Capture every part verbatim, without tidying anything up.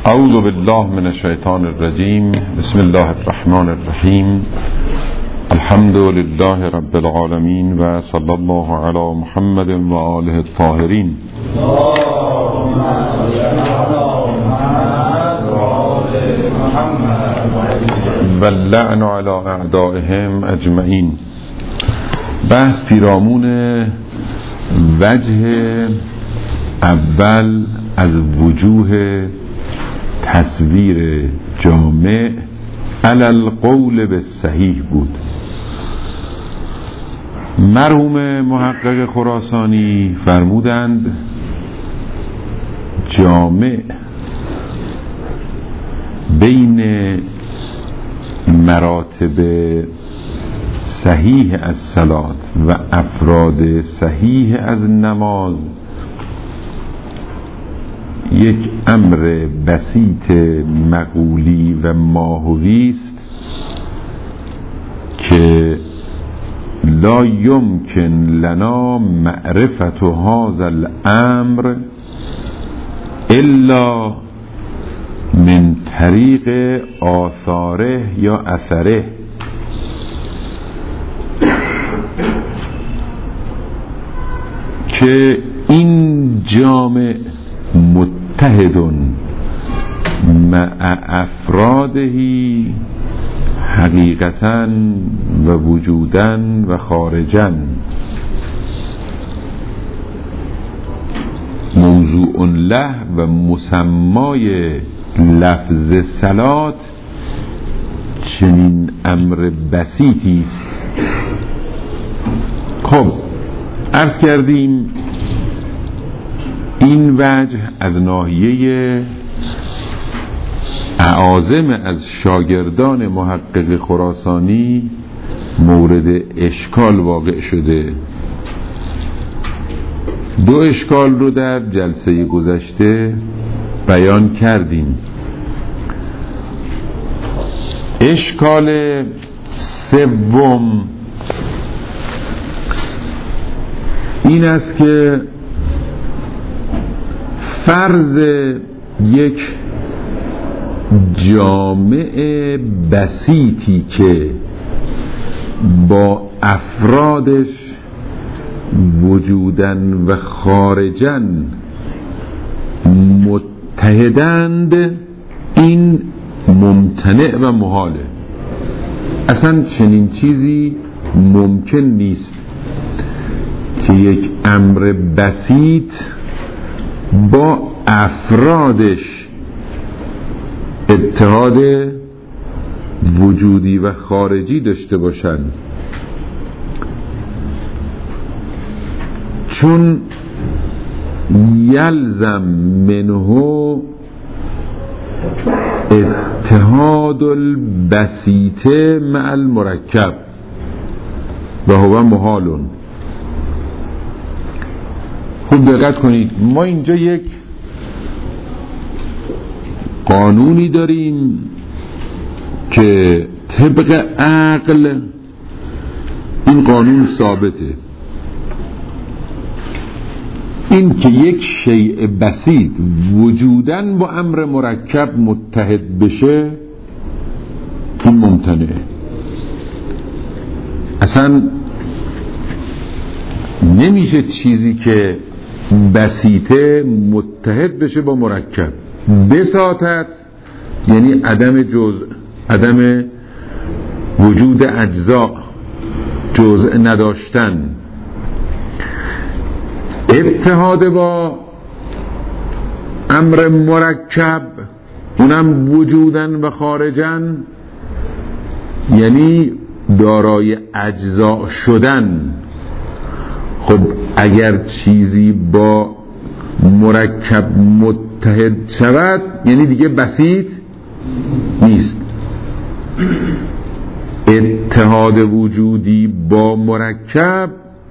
اعوذ بالله من الشیطان الرجیم. بسم الله الرحمن الرحیم. الحمد لله رب العالمین و صلی الله علی محمد و آله الطاهرین. و اللعن علی اعدائهم اجمعین. بحث پیرامون وجه اول از وجوه تصویر جامع علی القول به صحیح بود. مرحوم محقق خراسانی فرمودند جامع بین مراتب صحیح از صلات و افراد صحیح از نماز یک امر بسیط مقولی و ماهوی است که لا یمکن لنا معرفت هذا الامر الا من طریق آثاره یا اثره. که این جامع متحدون مع افرادهی حقیقتاً و وجوداً و خارجاً. موضوع له و مسمای لفظ صلات چنین امر بسیطی است. خب عرض کردیم این وجه از ناحیه اعاظم از شاگردان محقق خراسانی مورد اشکال واقع شده. دو اشکال رو در جلسه گذشته بیان کردیم. اشکال سوم این است که فرض یک جامع بسیطی که با افرادش وجودن و خارجن متحدند این ممتنع و محاله. اصلا چنین چیزی ممکن نیست که یک امر بسیط با افرادش اتحاد وجودی و خارجی داشته باشند، چون یلزم منه اتحاد البسیط مع المرکب و هو محالون. خوب دقت کنید، ما اینجا یک قانونی داریم که طبق عقل این قانون ثابته، این که یک شیء بسیط وجوداً با امر مرکب متحد بشه این ممتنعه. اصلا نمیشه چیزی که بسیطه متحد بشه با مرکب. بساطت یعنی عدم جزء، عدم وجود اجزا، جزء نداشتن. اتحاد با امر مرکب اونم وجودن و خارجن یعنی دارای اجزا شدن. خب اگر چیزی با مرکب متحد شود یعنی دیگه بسیط نیست. اتحاد وجودی با مرکب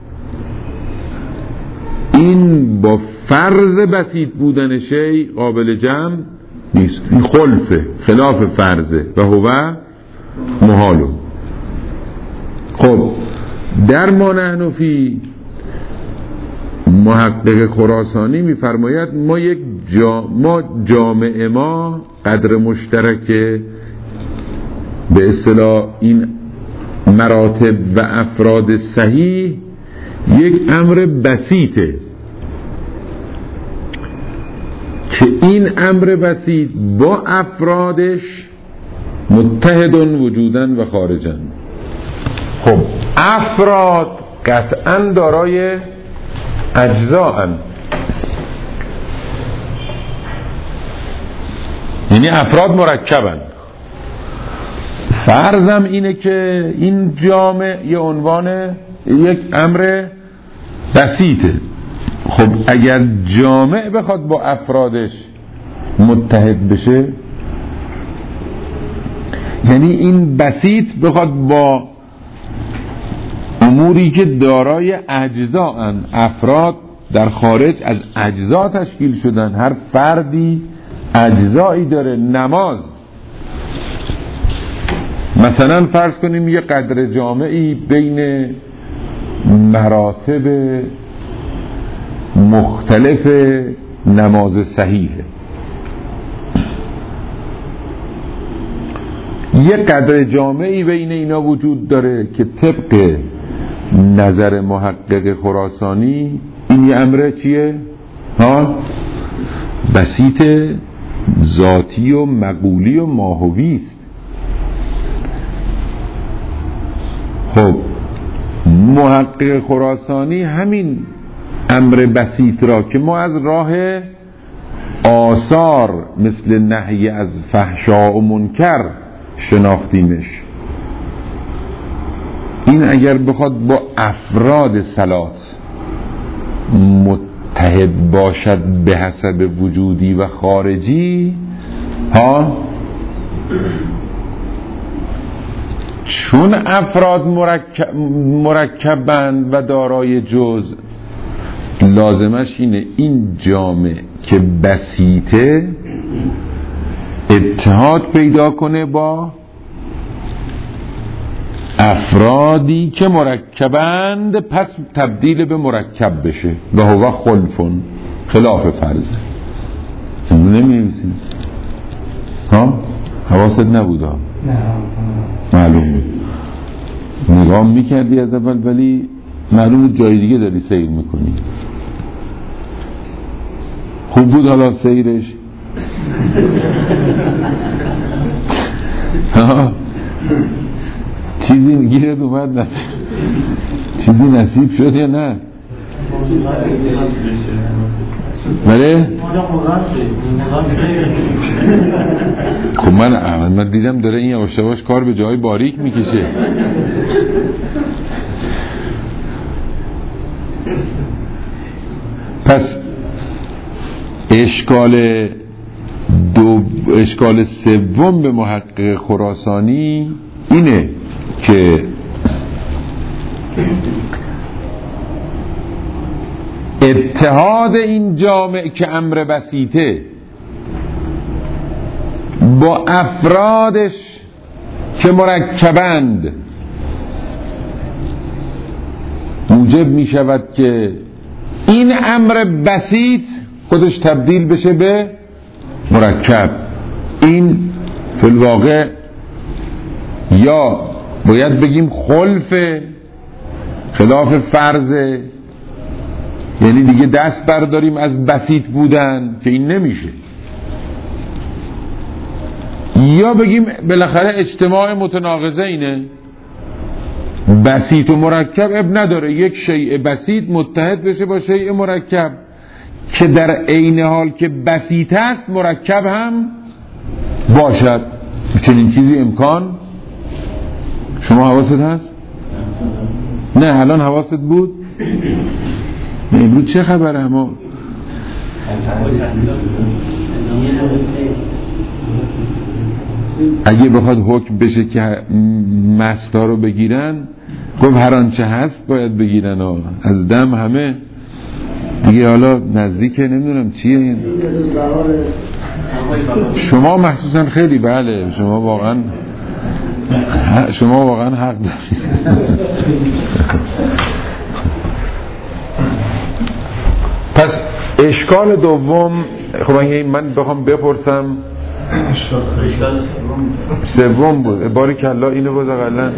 این با فرض بسیط بودن شی قابل جمع نیست. این خلفه، خلاف فرضه و هو محالو. خب در ما نحن فی محقق خراسانی میفرماید ما یک جا ما جامعه ما قدر مشترک به اصطلاح این مراتب و افراد صحیح یک امر بسیطه که این امر بسیط با افرادش متحدن وجودن و خارجن. خب افراد قطعا دارای اجزاءن، یعنی افراد مرکبن. فرضم اینه که این جامعه یه عنوان یک امر بسیطه. خب اگر جامعه بخواد با افرادش متحد بشه، یعنی این بسیط بخواد با اموری که دارای اجزاءن، افراد در خارج از اجزا تشکیل شدن، هر فردی اجزایی داره. نماز مثلا فرض کنیم یه قدر جامعی بین مراتب مختلف نماز صحیحه، یه قدر جامعی بین اینا وجود داره که طبق نظر محقق خراسانی این یه امر چیه؟ ها؟ بسیط ذاتی و مقولی و ماهوی است. خب محقق خراسانی همین امر بسیط را که ما از راه آثار مثل نهی از فحشا و منکر شناختیمش، این اگر بخواد با افراد صلات متحد باشد به حسب وجودی و خارجی، ها، چون افراد مرکب مرکبند و دارای جزء، لازمش اینه این جامعه که بسیطه اتحاد پیدا کنه با افرادی که مرکبند، پس تبدیل به مرکب بشه. و هو خلفون، خلاف فرضه. نمی نویسیم ها؟ حواست نبود ها؟ معلوم بود، نگاه میکردی از اول ولی معلوم بود جای دیگه داری سیر میکنی. خوب بود حالا سیرش؟ ها؟ چیزی گیرد اومد نصیب؟ چیزی نصیب شد یا نه؟ بله؟ خب من من دیدم داره این یواش یواش کار به جای باریک میکشه. پس اشکال دو اشکال سوم به محقق خراسانی اینه که اتحاد این جامعه که امر بسیطه با افرادش که مرکبند موجب می شود که این امر بسیط خودش تبدیل بشه به مرکب. این فی الواقع یا باید بگیم خلف، خلاف فرضه، یعنی دیگه دست برداریم از بسیط بودن که این نمیشه، یا بگیم بالاخره اجتماع متناقضه اینه، بسیط و مرکب اب نداره، یک شیء بسیط متحد بشه با شیء مرکب که در عین حال که بسیط است مرکب هم باشد. چنین چیزی امکان شما حواست هست؟ نه الان حواست بود؟ امروز چه خبره؟ ما اگه بخواد حکم بشه که مستا رو بگیرن، گفت هر آنچه هست باید بگیرن و از دم همه دیگه. حالا نزدیکه، نمیدونم چیه این. شما محسوسا خیلی بله، شما واقعا شما واقعا حق دارید. پس اشکال دوم خب اگه من بخوام بپرسم سوم بود باریکلا اینو باز اقلا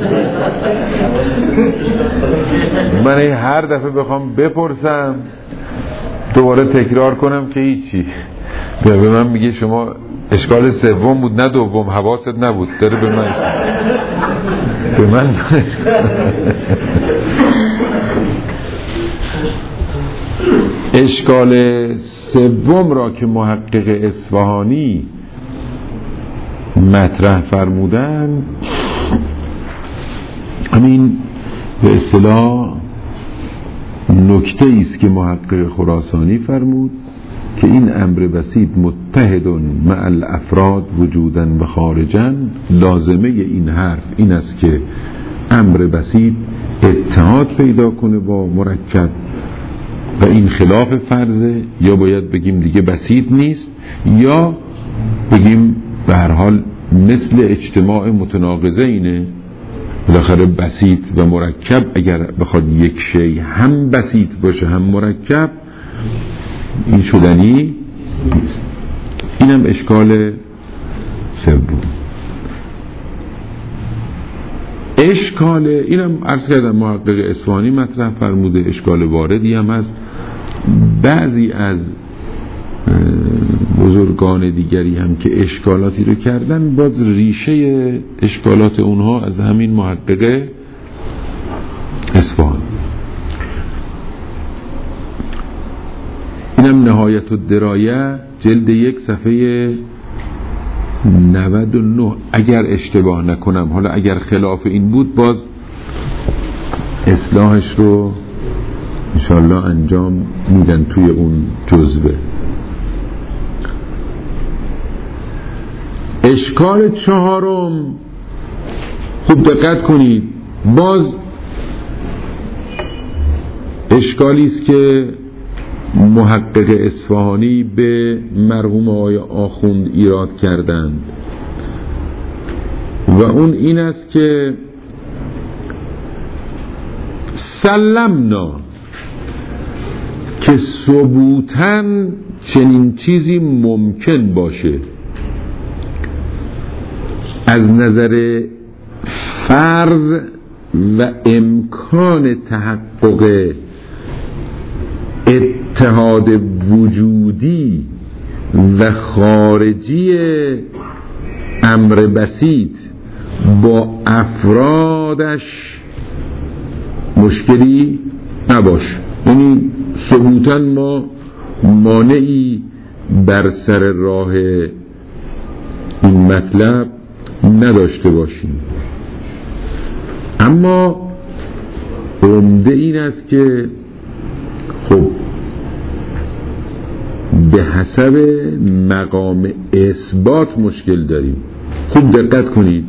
من هر دفعه بخوام بپرسم دوباره تکرار کنم که هیچی به من میگه شما اشکال سوم بود نه دوم حواست نبود داره به من به من اشکال سوم را که محقق اصفهانی مطرح فرمودن همین به اصطلاح نکته ایست که محقق خراسانی فرمود که این امر بسیط متحد مع الافراد وجوداً و خارجاً. لازمه این حرف این است که امر بسیط اتحاد پیدا کنه با مرکب و این خلاف فرضه، یا باید بگیم دیگه بسیط نیست، یا بگیم به هر حال مثل اجتماع متناقضه اینه. بالاخره بسیط و مرکب اگر بخواد یک شی هم بسیط باشه هم مرکب این شدنی نیست. اینم اشکال سوم. اشکال اینم عرض کردم محقق اصفهانی مطرح فرموده. اشکال واردی هم هست. بعضی از بزرگان دیگری هم که اشکالاتی رو کردن باز ریشه اشکالات اونها از همین محقق اصفهان. اینم نهایت الدرایه جلد یک صفحه نود و نه اگر اشتباه نکنم. حالا اگر خلاف این بود باز اصلاحش رو انشالله انجام میدن توی اون جزوه. اشکال چهارم خوب دقت کنید، باز اشکالی است که محقق اصفهانی به مرحوم آقای آخوند ایراد کردند و اون این است که سلمنا که ثبوتاً چنین چیزی ممکن باشه از نظر فرض و امکان تحقق اتحاد وجودی و خارجی امر بسیط با افرادش مشکلی نباشه. یعنی ثبوتاً ما مانعی بر سر راه این مطلب نداشته باشیم. اما عمده این است که خب به حسب مقام اثبات مشکل داریم. خوب دقت کنید،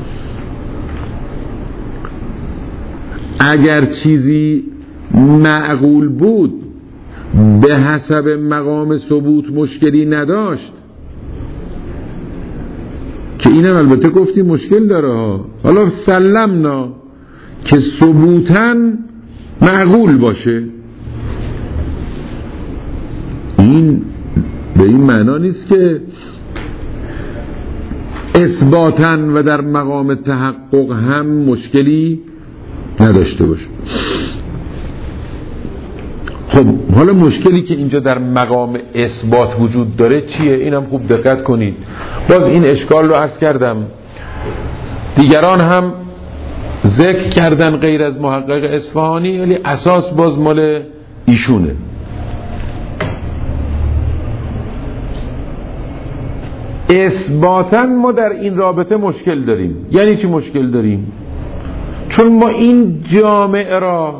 اگر چیزی معقول بود به حسب مقام ثبوت مشکلی نداشت که اینم البته گفتی مشکل داره ها. حالا سلمنا که ثبوتاً معقول باشه، این به این معنا نیست که اثباتاً و در مقام تحقق هم مشکلی نداشته باشه. خب حالا مشکلی که اینجا در مقام اثبات وجود داره چیه؟ اینم خوب دقت کنید. باز این اشکال رو عرض کردم، دیگران هم ذکر کردن غیر از محقق اصفهانی، ولی اساس باز مال ایشونه. اثباتاً ما در این رابطه مشکل داریم. یعنی چی مشکل داریم؟ چون ما این جامعه را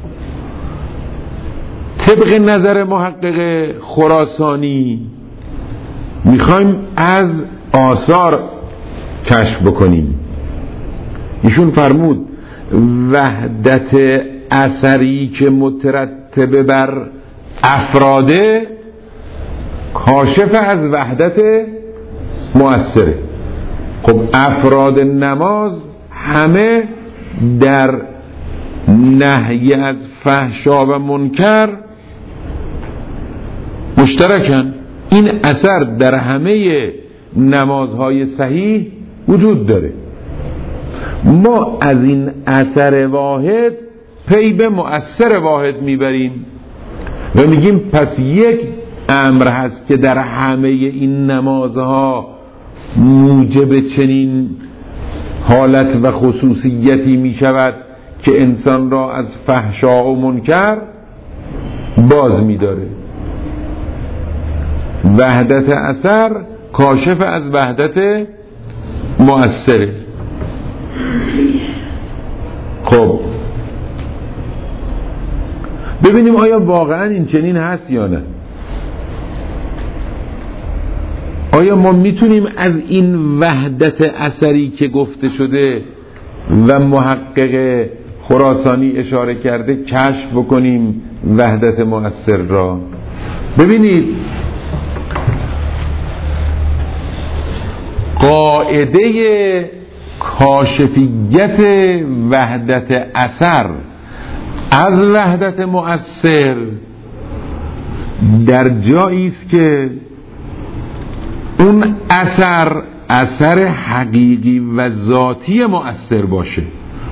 طبق نظر محقق خراسانی میخوایم از آثار کشف بکنیم. ایشون فرمود وحدت اثری که مترتب بر افراده کاشف از وحدت مؤثره. خب افراد نماز همه در نهی از فحشا و منکر مشترکن، این اثر در همه نمازهای صحیح وجود داره. ما از این اثر واحد پی به مؤثر واحد میبریم و میگیم پس یک امر هست که در همه این نمازها موجب چنین حالت و خصوصیتی میشود که انسان را از فحشا و منکر باز میداره. وحدت اثر کاشف از وحدت مؤثره. خب ببینیم آیا واقعا این چنین هست یا نه. آیا ما میتونیم از این وحدت اثری که گفته شده و محقق خراسانی اشاره کرده کشف بکنیم وحدت مؤثر را؟ ببینید قاعده کاشفیت وحدت اثر از وحدت مؤثر در جایی است که اون اثر اثر حقیقی و ذاتی مؤثر باشه.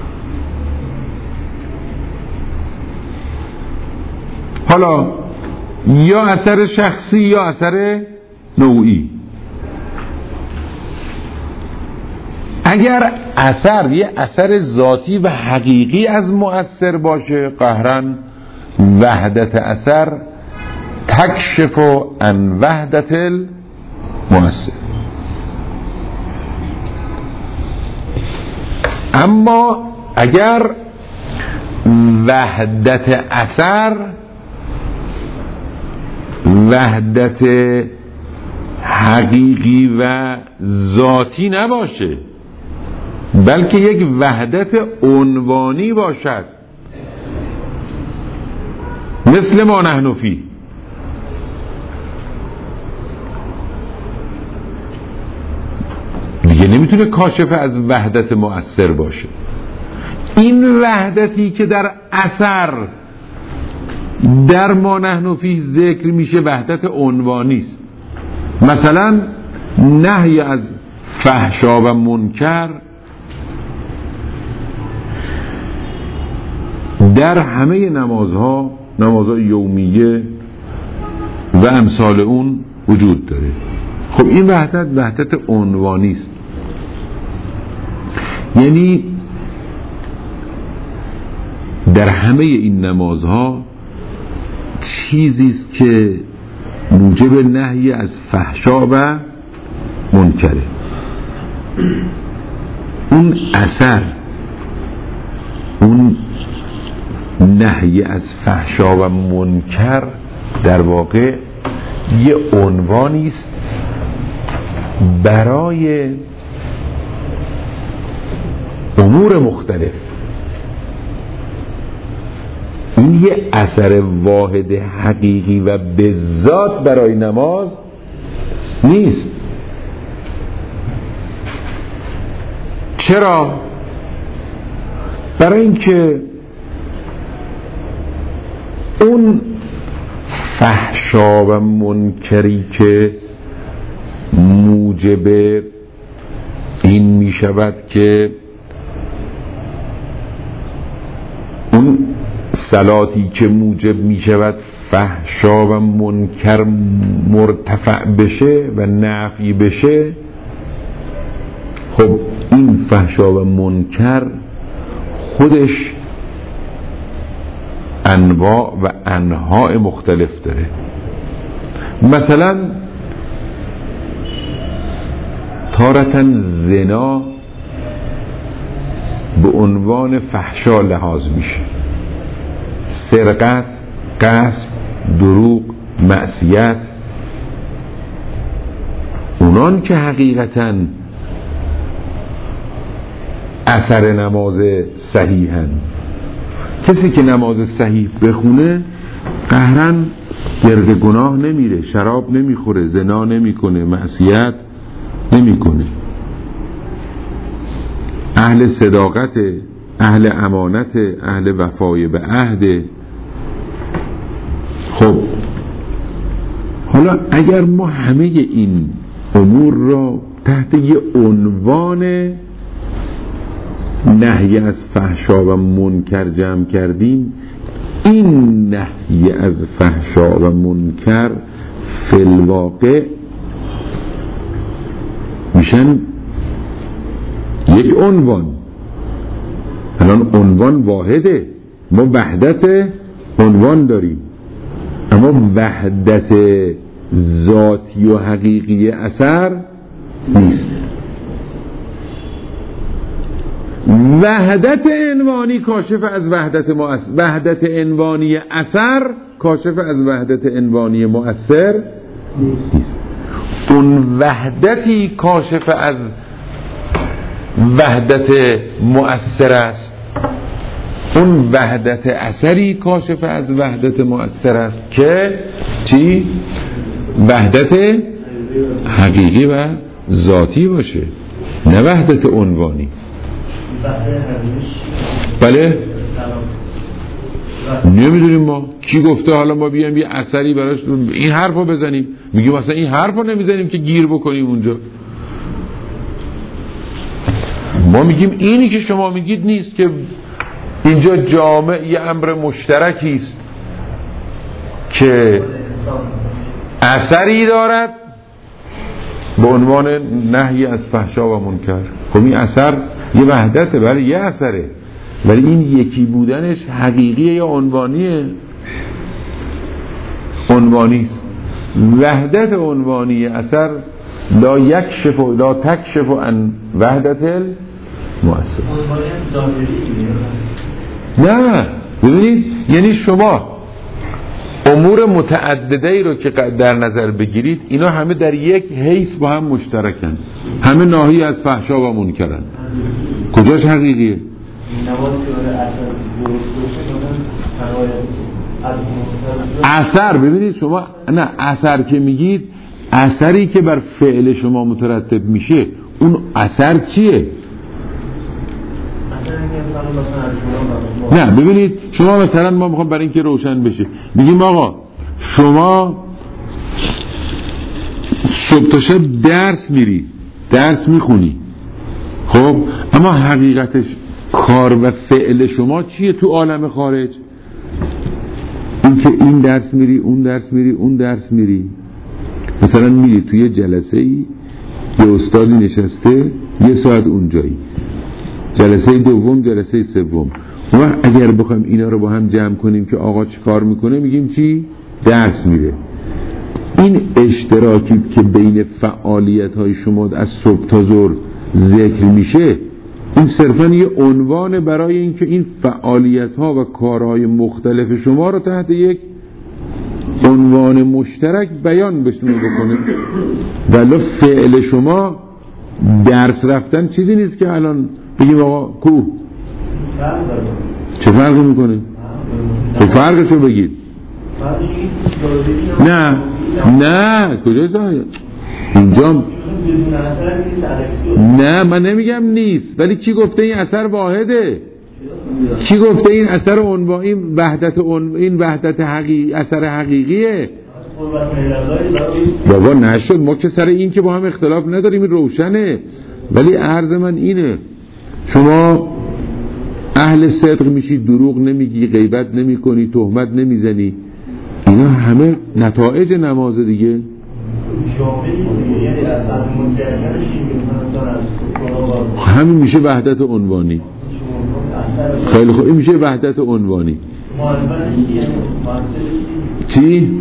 حالا یا اثر شخصی یا اثر نوعی. اگر اثر یه اثر ذاتی و حقیقی از مؤثر باشه قهراً وحدت اثر تکشف عن وحدت المؤثر. اما اگر وحدت اثر وحدت حقیقی و ذاتی نباشه بلکه یک وحدت عنوانی باشد مثل ما نحن فی، دیگه نمیتونه کاشف از وحدت مؤثر باشه. این وحدتی که در اثر در ما نحن فی ذکر میشه وحدت عنوانی است. مثلا نهی از فحشا و منکر در همه نمازها، نمازهای یومیه و امثال اون وجود داره. خب این وحدت وحدت عنوانی است، یعنی در همه این نمازها چیزی است که موجب نهی از فحشا و منکره. اون اثر، اون نهی از فحشا و منکر در واقع یه عنوانی است برای امور مختلف. این یه اثر واحد حقیقی و به ذات برای نماز نیست. چرا؟ برای اینکه اون فحشا و منکری که موجب این می شود که اون صلاتی که موجب می شود فحشا و منکر مرتفع بشه و نفی بشه، خب این فحشا و منکر خودش انواع و انواع مختلف داره. مثلا تارتاً زنا به عنوان فحشا لحاظ میشه، سرقت، غصب، دروغ، معصیت، اونان که حقیقتاً اثر نماز صحیحن. کسی که نماز صحیح بخونه قهراً گرد گناه نمیره، شراب نمیخوره، زنا نمیکنه، معصیت نمیکنه، اهل صداقت، اهل امانت، اهل وفای به عهد. خب حالا اگر ما همه این امور را تحت یه عنوان نهی از فحشا و منکر جمع کردیم، این نهی از فحشا و منکر فی الواقع میشن یک عنوان. الان عنوان واحده، ما وحدت عنوان داریم، اما وحدت ذاتی و حقیقی اثر نیست. وحدت عنوانی کاشف از وحدت مؤثر، وحدت عنوانی اثر کاشف از وحدت عنوانی مؤثر نیست. اون وحدتی کاشف از وحدت مؤثر است، اون وحدت اثری کاشف از وحدت مؤثر است که چی؟ وحدت حقیقی و ذاتی باشه، نه وحدت عنوانی. بله نمیدونیم ما کی گفته حالا ما بیایم یه اثری براش این حرفو بزنیم، میگیم مثلا این حرفو نمیزنیم که گیر بکنیم اونجا. ما میگیم اینی که شما میگید نیست، که اینجا جامع یه امر مشترکی است که اثری دارد به عنوان نهی از فحشا و منکر. خب این اثر یه وحدته، ولی یه اثره، ولی این یکی بودنش حقیقیه یا عنوانیه؟ عنوانی است. وحدت عنوانی اثر لا یکشف و لا تکشف عن وحدت المؤثر. نه ببینید، یعنی شما امور متعدده ای رو که در نظر بگیرید، اینا همه در یک حیث با هم مشترکن، همه ناهی از فحشا و منکرن. کجاش حقیقیه؟ اثر ببینید شما، نه اثر که میگید اثری که بر فعل شما مترتب میشه، اون اثر چیه؟ نه ببینید شما مثلا، ما میخوام برای اینکه روشن بشه میگیم آقا شما صبح تا شب درس میری، درس میخونی، خب اما حقیقتش کار و فعل شما چیه تو عالم خارج؟ این که این درس میری، اون درس میری، اون درس میری. مثلا میری توی جلسه ای یه استادی نشسته یه ساعت اونجایی، جلسه دوم، جلسه سوم، و اگر بخوایم اینا رو با هم جمع کنیم که آقا چی کار میکنه، میگیم چی؟ درس میره. این اشتراکی که بین فعالیت های شما از صبح تا ظهر ذکر میشه، این صرفاً یه عنوان برای اینکه این فعالیت ها و کارهای مختلف شما رو تحت یک عنوان مشترک بیان بشون بکنه. ولی فعل شما درس رفتن چیزی نیست که الان بگیم آقا کو چه فرقی میکنه؟ خب فرقشو بگید. نه نه کجا زاید اینجا؟ نه من نمیگم نیست، ولی کی گفته این اثر واحده؟ کی گفته این اثر عنوان، این وحدت عنوان، این وحدت حقیقی، اثر حقیقیه؟ بابا نشد، ما که سر این که با هم اختلاف نداریم، این روشنه. ولی عرض من اینه، شما اهل صدق میشی، دروغ نمیگی، غیبت نمی کنی، تهمت نمیزنی، اینا همه نتایج نماز دیگه. همین میشه وحدت عنوانی. خیلی خوب، این میشه وحدت عنوانی. چی؟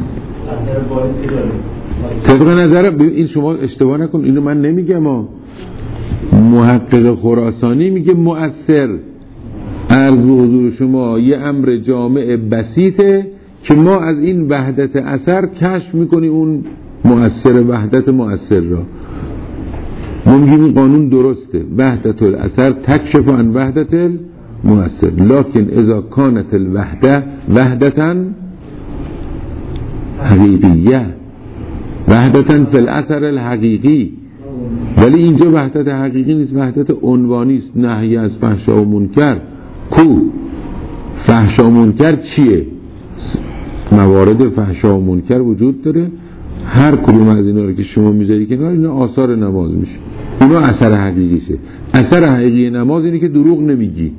طبق نظر این شما اشتباه نکن، اینو من نمیگم ها. محقق خراسانی میگه مؤثر، عرض به حضور شما، یه امر جامع بسیطه که ما از این وحدت اثر کشف میکنیم اون مؤثر، وحدت مؤثر را. ما میگیم این قانون درسته، وحدت الاثر تکشف عن وحدت المؤثر، لکن اذا کانت الوحده وحدتا حقیقیه، وحدتا فی الاثر الحقیقی. ولی اینجا وحدت حقیقی نیست، وحدت عنوانی است. نهی از فحشا و منکر کو؟ فحشا و منکر چیه؟ موارد فحشا و منکر وجود داره هر کدوم از اینا رو که شما میذاری کنار، اینا آثار نماز میشه، اونا اثر حقیقیشه. اثر حقیقی نماز اینه که دروغ نمیگی.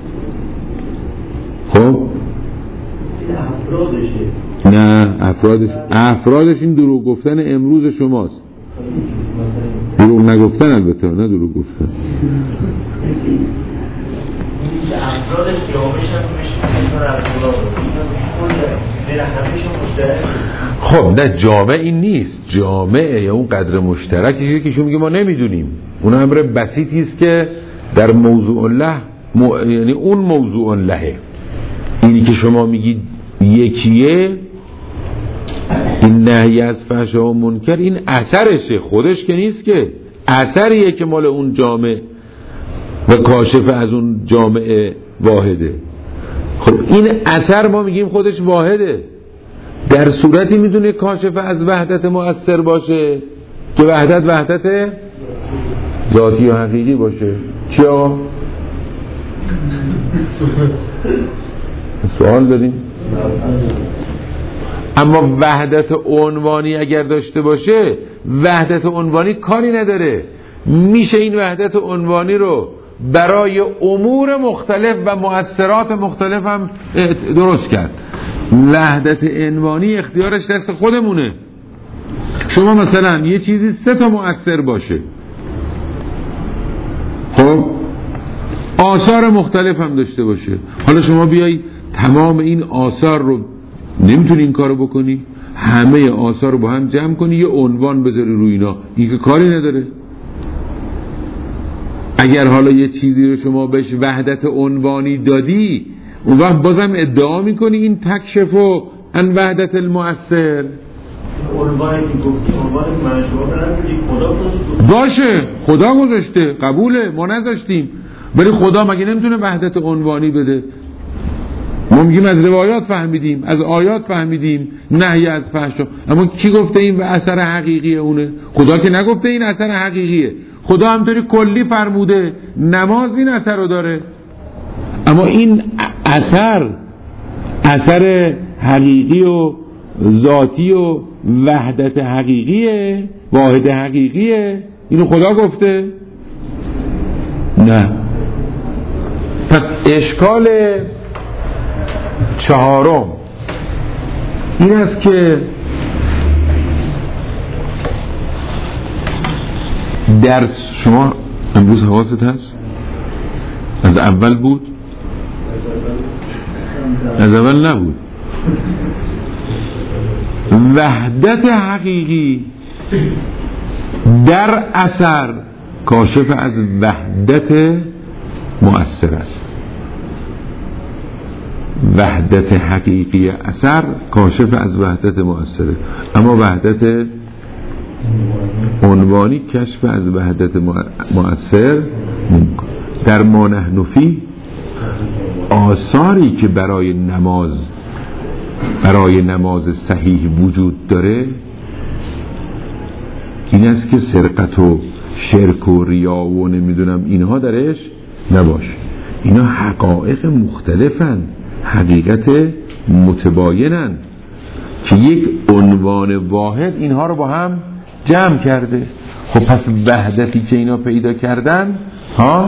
خب افرادشه. نه افرادش افرادش این دروغ گفتن امروز شماست. دروغ نگفتن، البته نه دروغ گفتن. افرادش جامعش هم خب نه جامع این نیست، جامعه یا اون قدر مشترکی که شما میگه ما نمیدونیم، اون امر بسیطی است که در موضوع له مو... یعنی اون موضوع لهه. اینی که شما میگید یکیه، این نهی از فحشا و منکر، این اثرشه، خودش که نیست، که اثریه که مال اون جامعه و کاشف از اون جامعه واحده. خب این اثر ما میگیم خودش واحده، در صورتی میدونه کاشف از وحدت مؤثر باشه که وحدت وحدت ذاتی و حقیقی باشه. چی آقا؟ سوال داریم؟ اما وحدت عنوانی اگر داشته باشه، وحدت عنوانی کاری نداره، میشه این وحدت عنوانی رو برای امور مختلف و مؤثرات مختلف هم درست کرد. وحدت عنوانی اختیارش دست خودمونه. شما مثلا یه چیزی سه تا مؤثر باشه، خب آثار مختلف هم داشته باشه، حالا شما بیای تمام این آثار رو، نمیتونی این کارو بکنی، همه آثار رو با هم جمع کنی یه عنوان بذاری روی اینا، این که کاری نداره. اگر حالا یه چیزی رو شما بهش وحدت عنوانی دادی، اون وقت بازم ادعا میکنی این تکشفو ان وحدت المؤثر. عنوانی که گفتی عنوان منشوره نداری، خدا گذاشته باشه، خدا گذاشته، قبوله، ما نذاشتیم، ولی خدا مگه نمیتونه وحدت عنوانی بده؟ ما میگیم از روایات فهمیدیم، از آیات فهمیدیم نهی از فحشا، اما کی گفته این به اثر حقیقی اونه؟ خدا که نگفته این اثر حقیقیه، خدا همطوری کلی فرموده نماز این اثر رو داره، اما این اثر اثر حقیقی و ذاتی و وحدت حقیقیه، واحد حقیقیه، اینو خدا گفته؟ نه. پس اشکال چهارم این است که درس شما امروز حواست هست؟ از اول بود؟ از اول نبود. وحدت حقیقی در اثر کاشف از وحدت مؤثر است. وحدت حقیقی اثر کاشف از وحدت مؤثره، اما وحدت عنوانی کشف از وحدت مؤثر نمی‌کنه. در ما نحن فیه آثاری که برای نماز برای نماز صحیح وجود داره این است که سرقت و شرک و ریا و نمیدونم اینها درش نباشه. اینا حقایق مختلفن، حقیقت متباینن که یک عنوان واحد اینها رو با هم جمع کرده. خب پس وحدتی که اینا پیدا کردن ها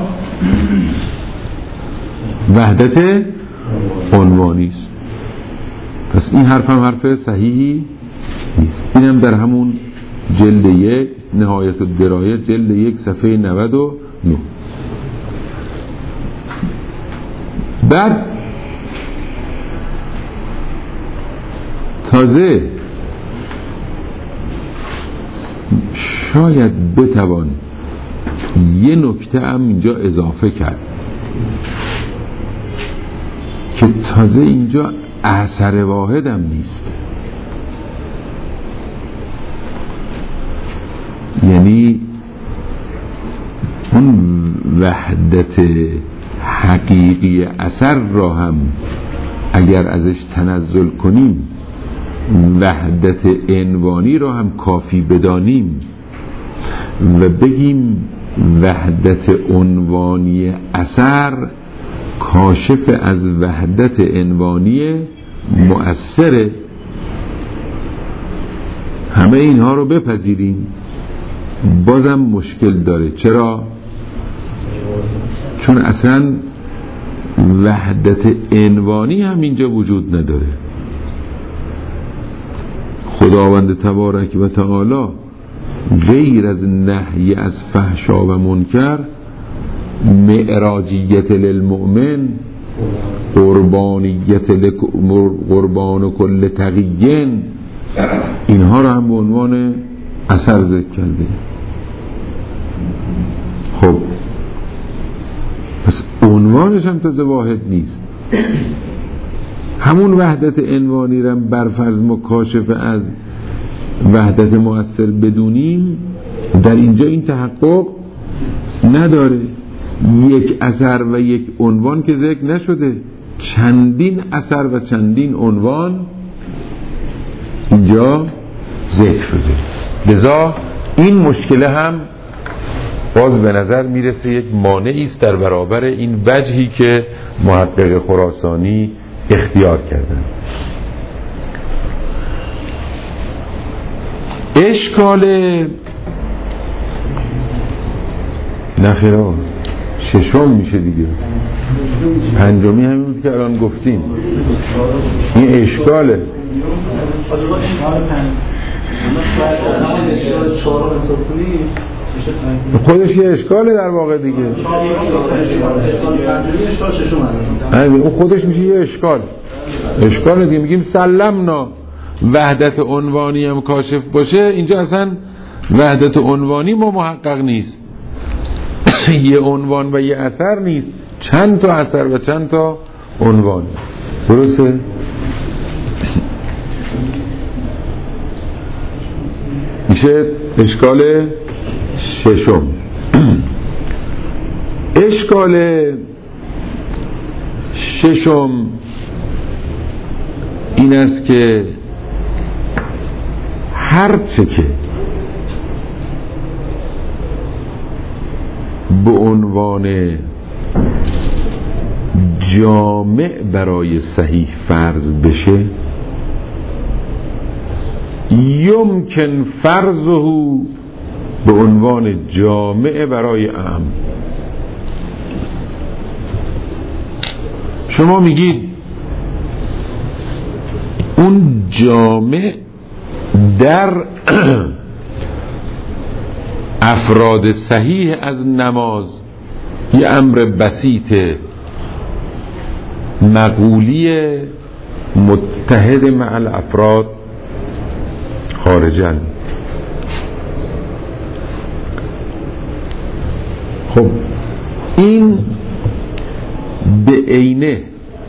وحدت عنوانی است. پس این حرف هم حرف صحیحی نیست. اینم در همون جلد یک نهایت الدرایه جلد یک صفحه نود و نه. بعد تازه شاید بتوان یه نکته هم اینجا اضافه کرد که تازه اینجا اثر واحد هم نیست، یعنی اون وحدت حقیقی اثر را هم اگر ازش تنزل کنیم، وحدت عنوانی را هم کافی بدانیم و بگیم وحدت عنوانی اثر کاشف از وحدت عنوانی مؤثره، همه اینها رو بپذیریم بازم مشکل داره. چرا؟ چون اصلا وحدت عنوانی هم اینجا وجود نداره. خداوند تبارک و تعالی غیر از نهی از فحشا و منکر، معراجیت للمؤمن، قربانیت قربان کل تقیین، اینها رو هم به عنوان اثر ذکر کرده. خب پس عنوانش هم تازه واحد نیست. همون وحدت عنوانی رو برفرض ما کاشف از وحدت مؤثر بدونیم، در اینجا این تحقق نداره. یک اثر و یک عنوان که ذکر نشده، چندین اثر و چندین عنوان اینجا ذکر شده. لذا این مشکله هم باز به نظر میرسه یک مانعی است در برابر این وجهی که محقق خراسانی اختیار کردن. اشکال نخیرا ششم میشه دیگه، پنجمی همین بود که الان گفتیم. این اشکاله. خودش یه اشکاله در واقع دیگه. اون خودش میشه یه اشکال. اشکال دیگه. میگیم سلمنا وحدت عنوانی هم کاشف باشه، اینجا اصلا وحدت عنوانی ما محقق نیست. یه عنوان و یه اثر نیست، چند تا اثر و چند تا عنوان. درسته؟ میشه اشکال ششم. اشکال ششم این است که هرچه که به عنوان جامع برای صحیح فرض بشه، یمکن فرضه به عنوان جامع برای اعم. شما میگید اون جامع در افراد صحیح از نماز یه امر بسیط مقولی متحد مع الافراد خارجن. خب این به عینه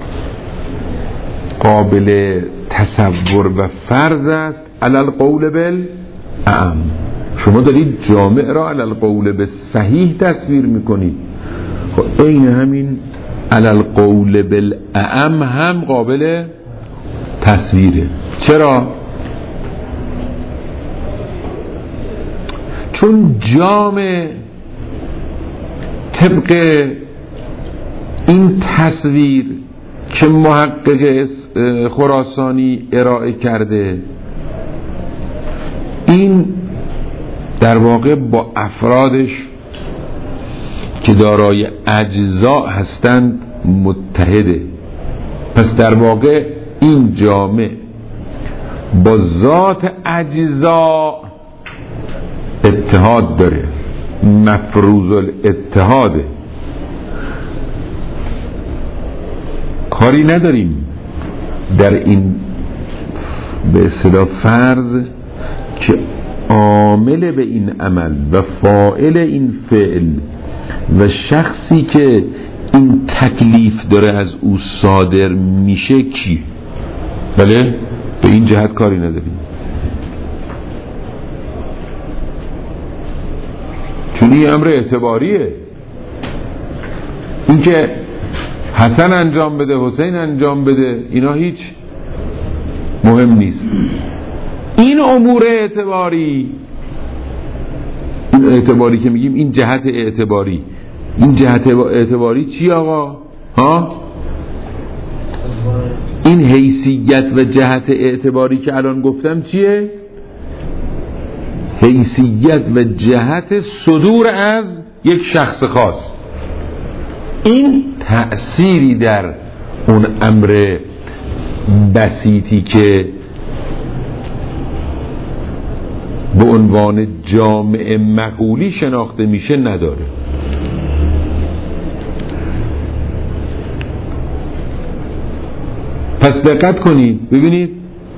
قابل تصور و فرض است علی القول بالاعم. شما دارید جامع را علی القول به صحیح تصویر میکنید، خب عین همین علی القول بالاعم هم قابل تصویره. چرا؟ چون جامع طبق این تصویر که محقق خراسانی ارائه کرده، این در واقع با افرادش که دارای اجزا هستند متحده. پس در واقع این جامع با ذات اجزا اتحاد داره، مفروض الاتحاده. کاری نداریم در این به اصطلاح فرض که عامل به این عمل و فاعل این فعل و شخصی که این تکلیف داره از او صادر میشه کی؟ بله، به این جهت کاری نداریم، چون این امر اعتباریه. این که حسن انجام بده، حسین انجام بده، اینا هیچ مهم نیست. این امور اعتباری، این اعتباری که میگیم، این جهت اعتباری، این جهت اعتباری چی آقا؟ ها؟ این حیثیت و جهت اعتباری که الان گفتم چیه؟ حیثیت و جهت صدور از یک شخص خاص. این تأثیری در اون امر بسیطی که به عنوان جامع مقولی شناخته میشه نداره. پس دقت کنید ببینید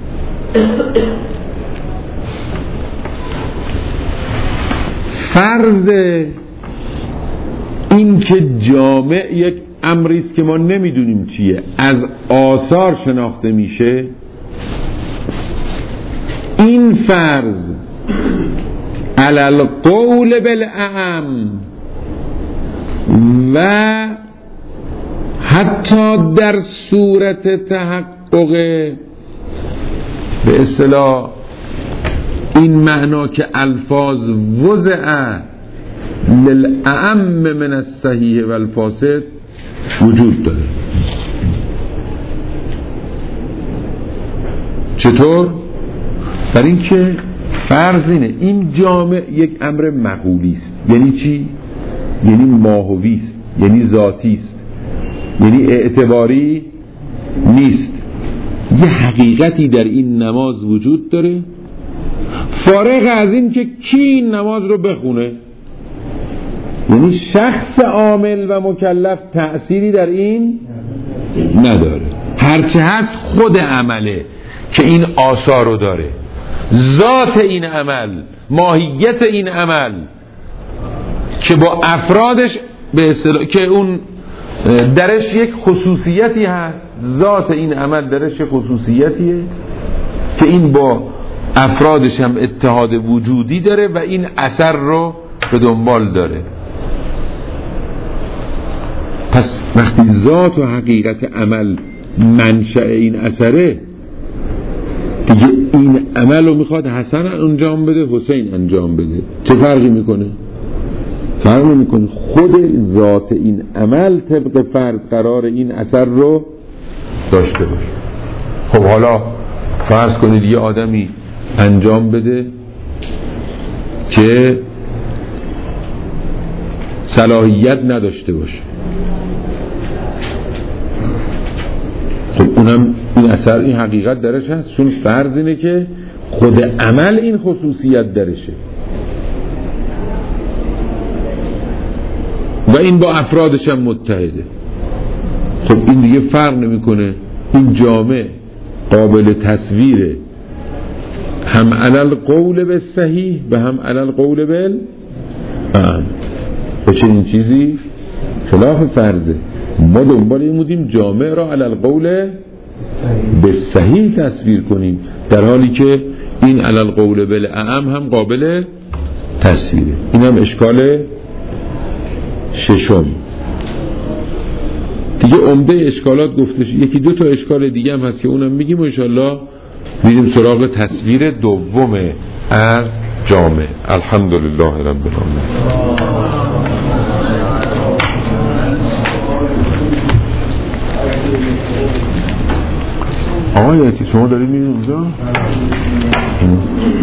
فرض این که جامع یک امری است که ما نمیدونیم چیه از آثار شناخته میشه، این فرض علی القول بالاعم و حتی در صورت تحقق به اصطلاح این معنا که الفاظ وضع للاعم من الصحیح و الفاسد وجود داره. چطور؟ برای اینکه فرض اینه این جامع یک امر مقولی است. یعنی چی؟ یعنی ماهوی است، یعنی ذاتی است، یعنی اعتباری نیست. یه حقیقتی در این نماز وجود داره فارغ از این که کی این نماز رو بخونه. یعنی شخص عامل و مکلف تأثیری در این نداره، هرچه هست خود عمله که این آثار رو داره. ذات این عمل، ماهیت این عمل که با افرادش به اصطلاح که اون درش یک خصوصیتی هست، ذات این عمل درش یک خصوصیتیه که این با افرادش هم اتحاد وجودی داره و این اثر رو به دنبال داره. پس وقتی ذات و حقیقت عمل منشأ این اثره، دیگه این عمل رو میخواد حسن انجام بده حسین انجام بده، چه فرقی میکنه؟ فرق نمیکنه. خود ذات این عمل طبق فرض قرار این اثر رو داشته باشه. خب حالا فرض کنید یه آدمی انجام بده که صلاحیت نداشته باشه، خب اونم این اثر این حقیقت درش هست، چون فرض اینه که خود عمل این خصوصیت درشه و این با افرادش هم متحده. خب این دیگه فرق نمیکنه. این جامع قابل تصویره، هم علل قول به صحیح و هم علل قول بل ام. به چنین چیزی خلاف فرضه. ما دنبال این بودیم جامع را علل قول به صحیح تصویر کنیم، در حالی که این علل قول بل ام هم قابل تصویره. این هم اشکال ششم. دیگه عمده اشکالات گفته شد. یکی دو تا اشکال دیگه هم هست که اونم میگیم و انشاءالله میریم سراغ تصویر دوم از جامع. الحمدلله رب العالمین. آقای شما دارید میرید اونجا؟